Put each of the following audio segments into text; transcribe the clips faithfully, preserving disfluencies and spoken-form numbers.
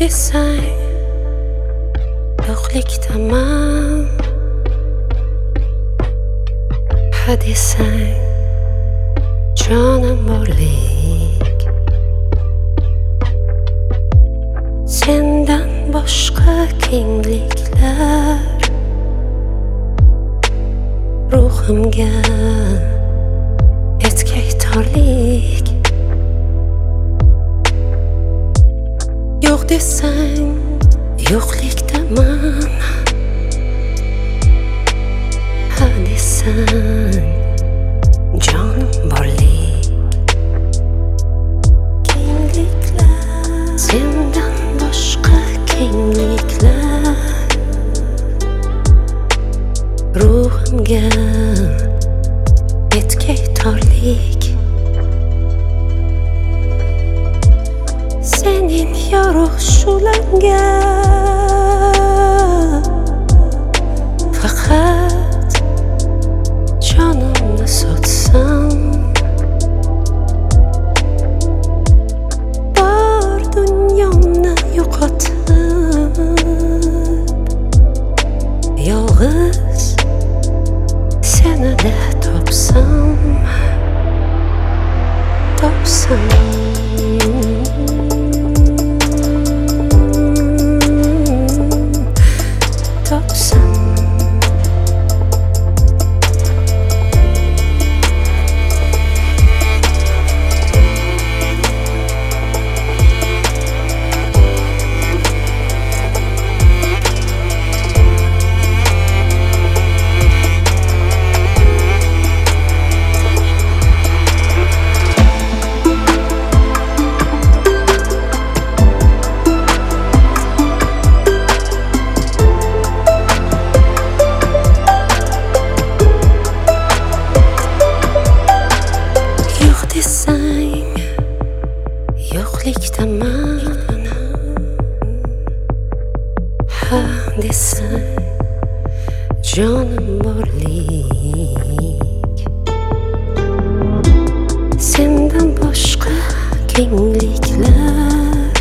desang, yo'qlikdaman. Ha desang, jonim borlik. Sendan boshqa kengliklar ruhimga etkay torlik. Yo'q desang, yo'qlikdaman. Ha desang, jonim borlik. Kengliklar, sendan boshqa kengliklar ruhimga etkay torlik. Senin yorug' shu'langga faqat jonimni sotsam, bor dunyomni yo'qotib yolg'iz senida topsam, topsam. Yo'qlikdaman. Ha desang, jonim borlik. Sendan boshqa kengliklar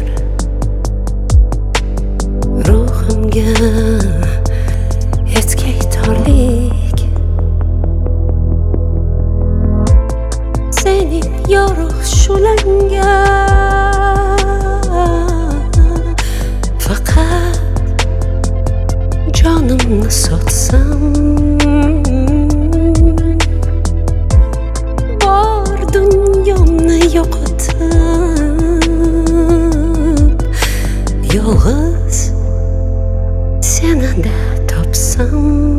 ruhimga etkay torlik. Senin yorug' shu'langga jonimni sotsam, bor dunyomni yo'qotib yolg'iz senida topsam.